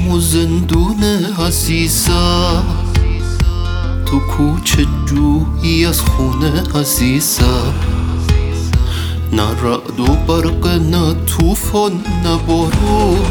چشم و زندون عزیزم، تو کوچه جویی از خونه عزیزم. نه رعد و برق، نه توفان، نه بارون،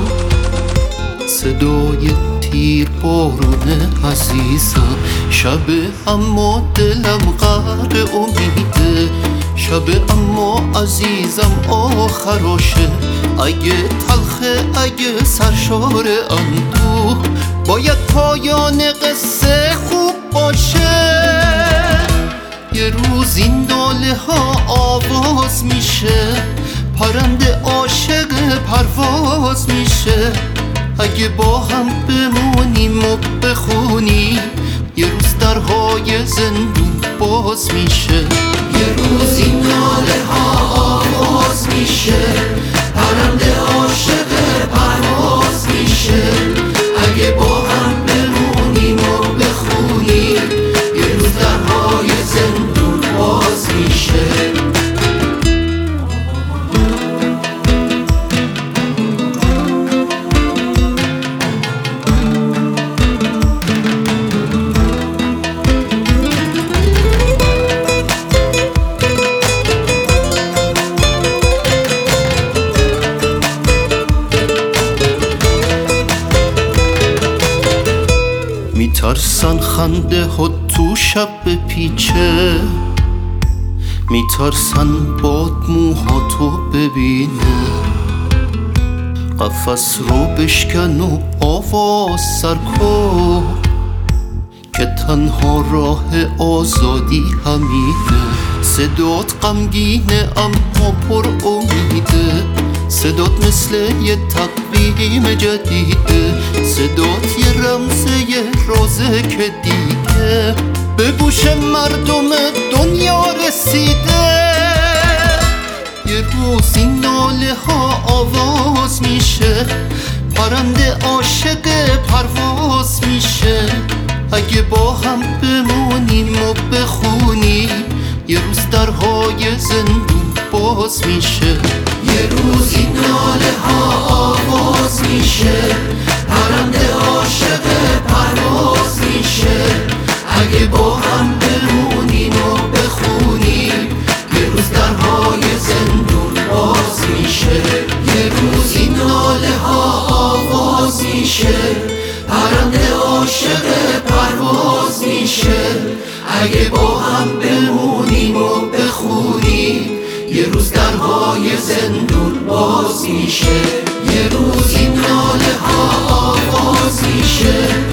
صدای تیر بارون عزیزم. شبه اما دلم غرق امیده، شبه اما عزیزم آخراشه. اگه تلخه، اگه سرشار اندوه، باید پایان قصه خوب باشه. یه روز این ناله ها آواز میشه، پرنده عاشق پرواز میشه. اگه با هم بمونیم و بخونیم، یه روز درهای زندون باز میشه. یه روز این ناله ها آواز میشه، پرنده عاشق پرواز میشه. اگه با هم بمونیم و بخونیم، یه روز درهای زندون باز میشه. میترسن خنده ها تو شب بپیچه، میترسن باد موهاتو ببینه. قفس رو بشکن و آواز سر کن، که تنها راه آزادی همینه. صدات غمگینه اما پر امیده، صدات مثل یه تقویم جدیده. صدات یه رمزه، یه رازه که دیگه به گوش مردم دنیا رسیده. یه روز این ناله ها آواز میشه، پرنده عاشق پرواز میشه. اگه با هم بمونیم و بخونیم، یه روز درهای زندون باز میشه. یه روز این ناله ها آواز میشه، پرنده عاشق پرواز میشه. اگه با هم بمونیم و بخونیم، یه روز درهای زندون باز میشه. یه روز این ناله ها آواز میشه، پرنده عاشق پرواز میشه. اگه با هم بمونیم و بخونیم، یه روز درهای زندون باز میشه. یه روز این ناله ها آواز میشه،